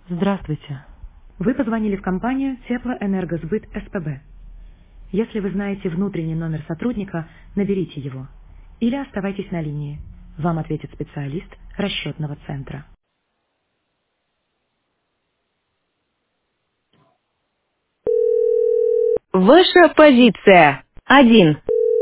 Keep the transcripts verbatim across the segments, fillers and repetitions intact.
Здравствуйте. Вы позвонили в компанию Теплоэнергосбыт СПБ. Если вы знаете внутренний номер сотрудника, наберите его. Или оставайтесь на линии. Вам ответит специалист расчетного центра. Ваша позиция. Один.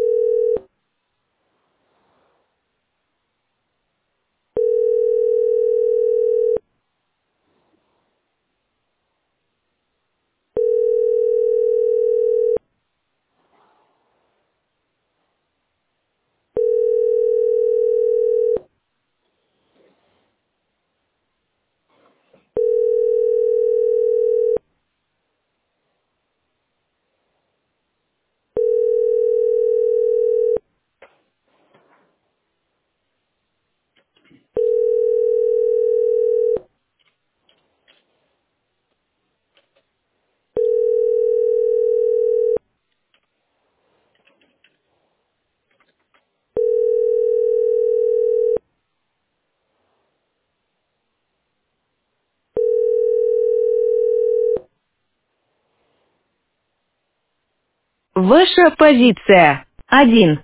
Ваша позиция. Один.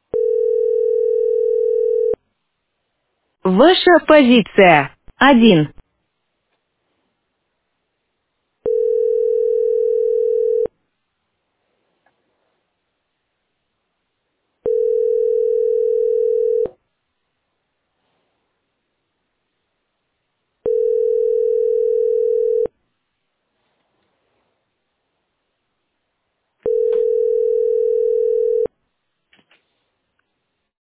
Ваша позиция. Один.